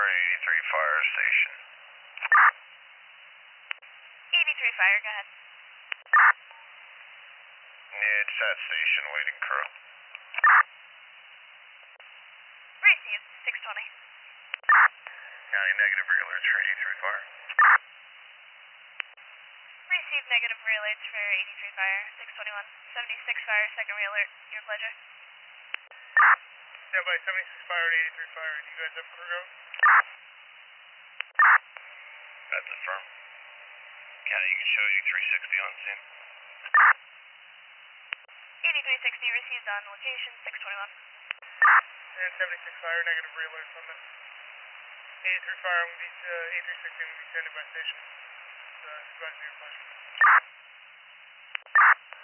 83 Fire Station. 83 Fire, go ahead. Yeah, it's that station, waiting crew. Receive, 620. County negative re-alerts for 83 Fire. Receive negative re-alerts for 83 Fire, 621. 76 Fire, second re-alert, your pleasure. Yeah, by 76 Fire and 83 Fire, do you guys have crew going? That's affirm. County, you can show you 360 on scene. 8360 received on location, 621. And 76 Fire, negative re-alerts on that. 83 Fire, I'm going to be, 8360, I'm going to be standing by station. Supervisor, your pleasure.